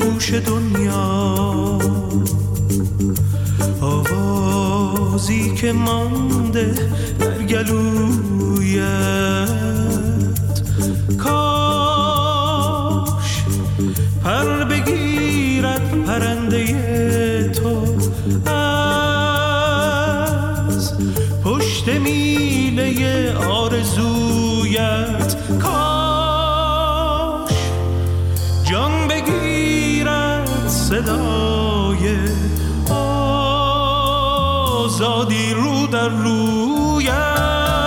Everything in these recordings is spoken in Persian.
گوش دنیا، آوازی که مانده در گلویت. کاش پر بگیرد پرنده تو از پشت میله آرزویت. کاش جان بگیرد صدای آزادی رو در رویت.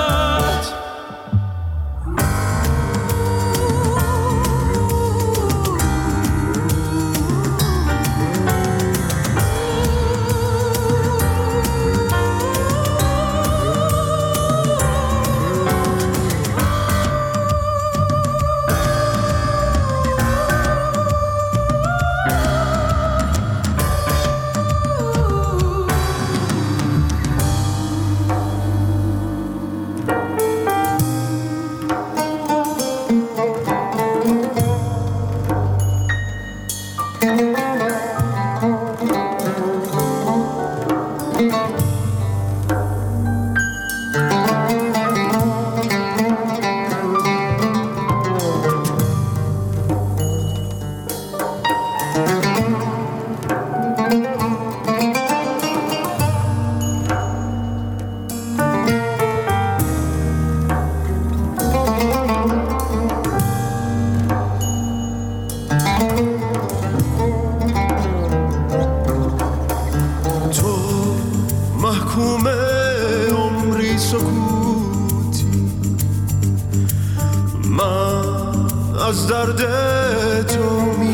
از درد تو می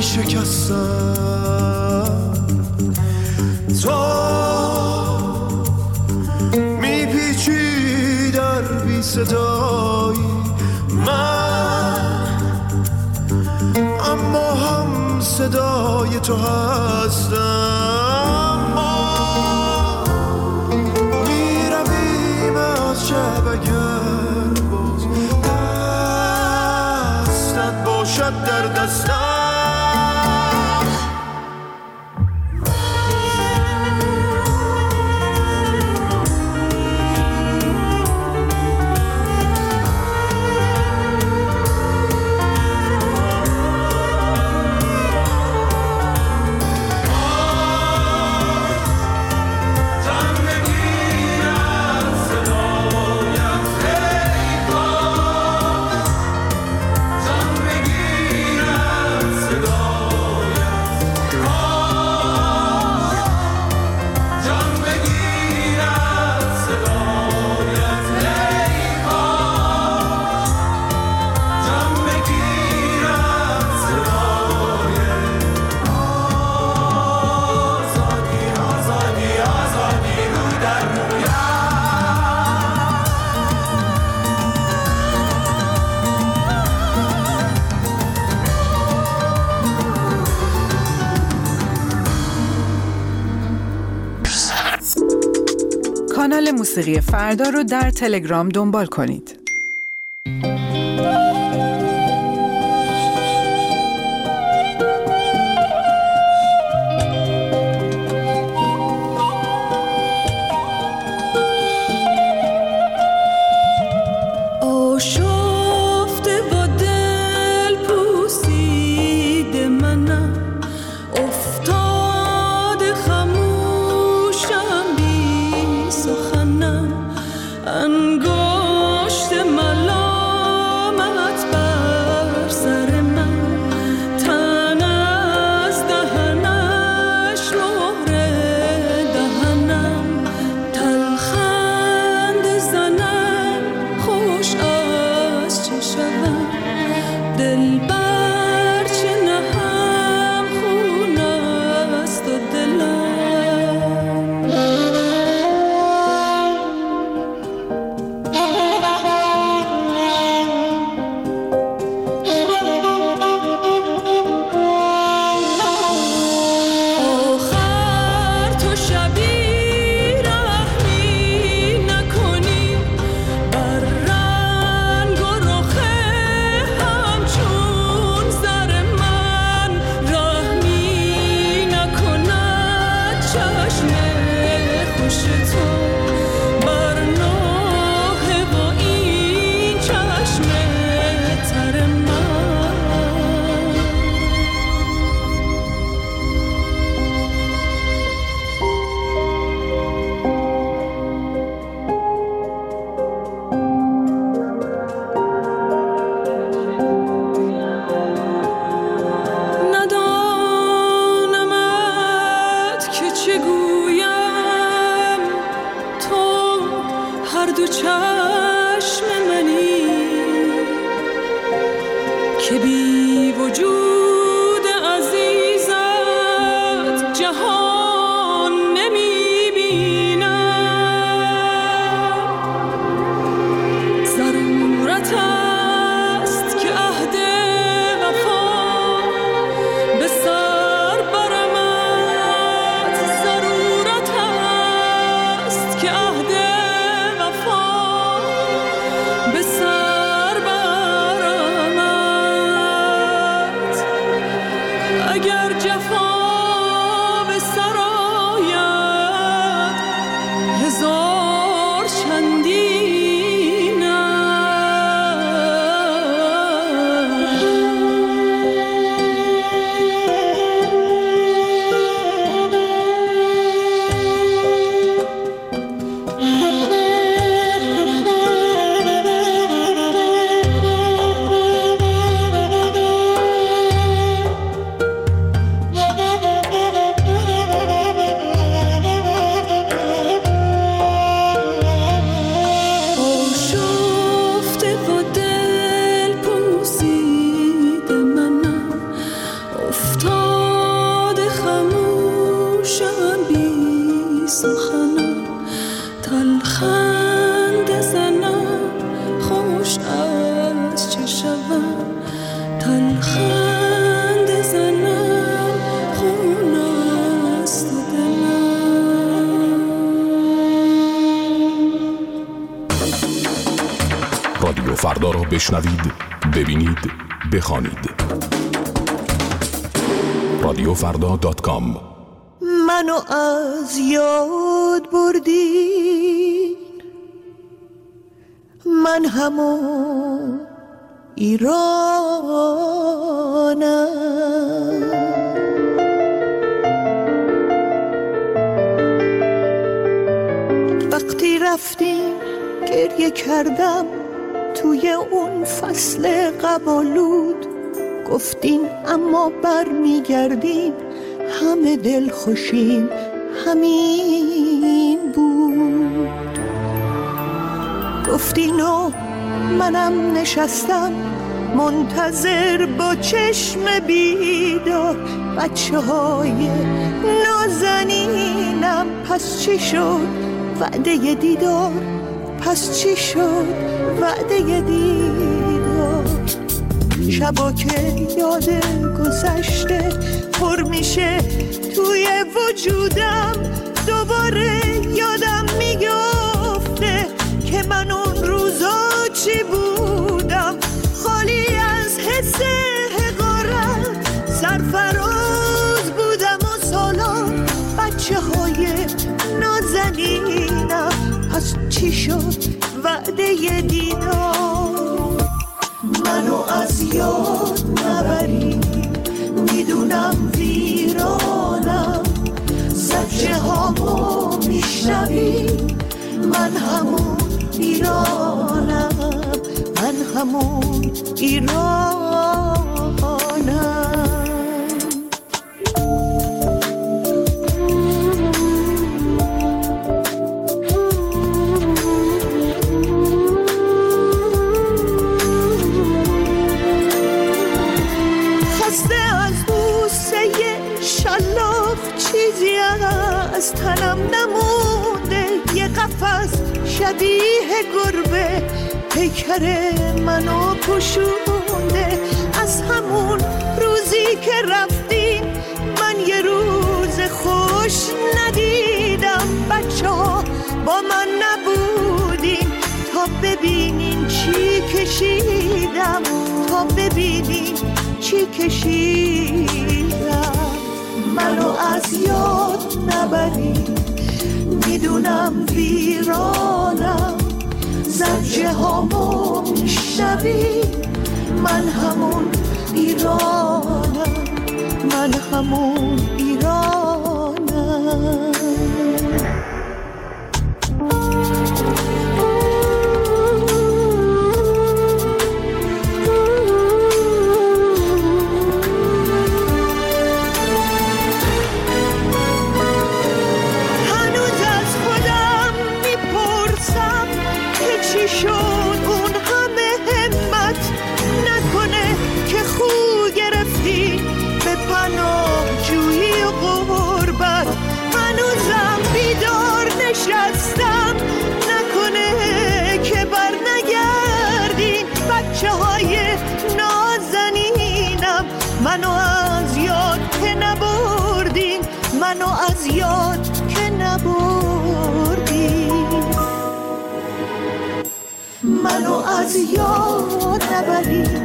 شکستم، تو می پیچی در بی صدایی من، اما هم صدای تو هستم. ما می رویم از شب اگر باز دستت باشد در دستم. کانال موسیقی فردا رو در تلگرام دنبال کنید. انگشت هر دو چشم منی که بی وجود عزیزت جهان نمی بینم. ضرورت است که عهد وفا به سر برمت. ضرورت است که عهد وفا به سر برمت. اگر جفا به سر آید هزار چندین آشفته و دل پوسیده منم، افتاده خموشم بی سخنم. تلخند زنم خوش از چه شوم، تلخند زنم خون است دلم. رادیو فردا را بشنوید، ببینید، بخوانید. رادیوفردا.com. منو از یاد بردین، من همون ایرانم. وقتی رفتین گریه کردم توی اون فصل قبالود. گفتین اما بر میگردین همه دل خوشیم همین بود. گفتین و منم نشستم منتظر با چشم بیدار. بچه های نازنینم پس چی شد وعده دیدار؟ پس چی شد وعده دیدار؟ شبا که یاد گذشته پر میشه توی وجودم، دوباره یادم میگفته که من اون روزا چی بودم. خالی از حس حقارت سرفراز بودم و سالان. بچه های نازنینم پس چی شد وعده دیدار؟ منو از یاد نبری، میدونم ویرانم. زجه هامو میشنوی، من همون ایرانم، من همون ایرانم. چیزی از تنم نمونده، یه قفس شبیه گربه پیکر منو پوشونده. از همون روزی که رفتین من یه روز خوش ندیدم. بچه ها با من نبودین تا ببینین چی کشیدم، تا ببینین چی کشیدم. منو از یاد نبری، میدونم ویرانم. زجه هامو میشنوی، من همون ایرانم، من همون ایرانم. چی شد اون همه همت؟ نکنه که خو گرفتی به پناه جویی و غربت. هنوزم بیدار نشستم، نکنه که بر نگردین بچه های نازنینم. منو از یاد که نبردین، منو از یاد که نبردین، منو از یاد نبرین.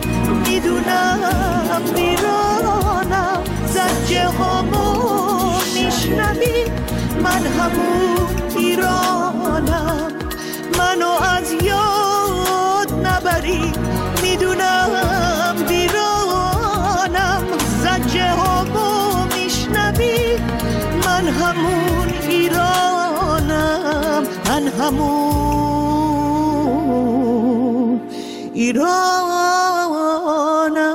میدونم میرانم، زجه هامو میشنوی، من همون ایرانم. منو از یاد نبری، میدونم بیرانم، زجه هامو میشنوی، من همون ایرانم، من همون ایرانم.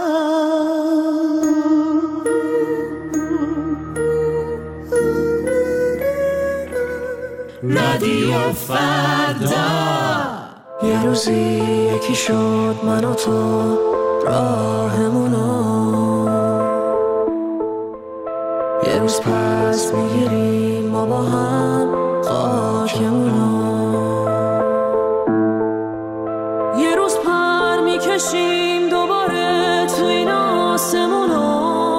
رادیو فردا. یه روزی یکی شد من و تو راهمونو، یه روز پس میگیریم ما با هم خاکمونو، یه روز پر میکشیم دوباره تو این آسمونو،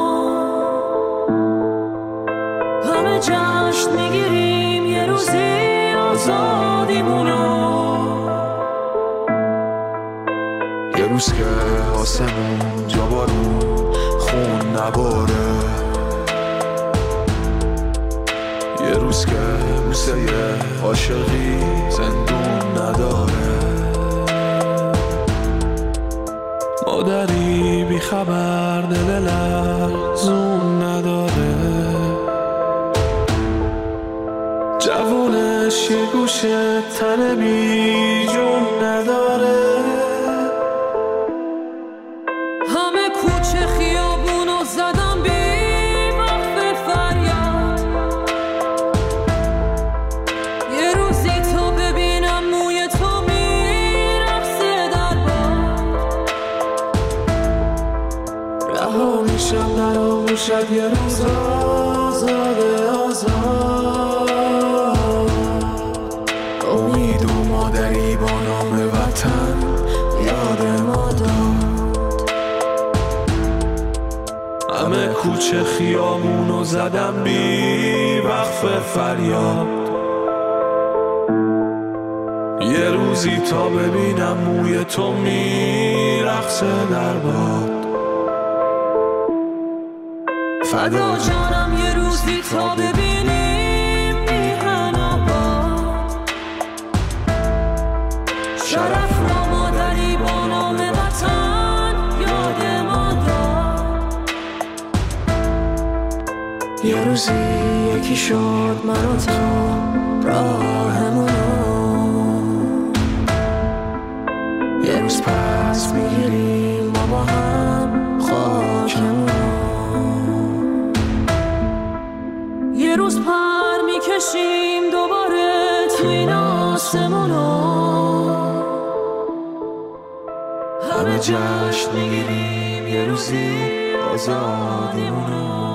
همه جشن میگیریم یه روزی آزادیمونو. یه روز که آسمون جا بارون خون نباره، یه روز که بوسه عاشقی زندون نداره، مادری بی خبر دل لرزون نداره، جوونش یه گوشه تن بی جون نداره، همه کوچه خیابونو زدم بی وقف فریاد، یه روزی تو ببینم موی تو میرقصه در باد، رها میشم در آغوشت یه روز آزاده آزاد، امید و مادری با نام وطن یاد ما داد، همه کوچه خیابونو زدم بی وقف فریاد، یه روزی تا ببینم موی تو میرقصه در باد، فدا جانم یه روزی تا ببینیم میهن آباد، شرف را مادری با نام وطن یاد ما داد، یه روزی یکی شد من و تو راهمونو، یه روز پس میگیریم ما با هم خاکمونو، یه روز پر میکشیم دوباره تو این آسمونو، همه جشن میگیریم یه روزی آزادیمونو.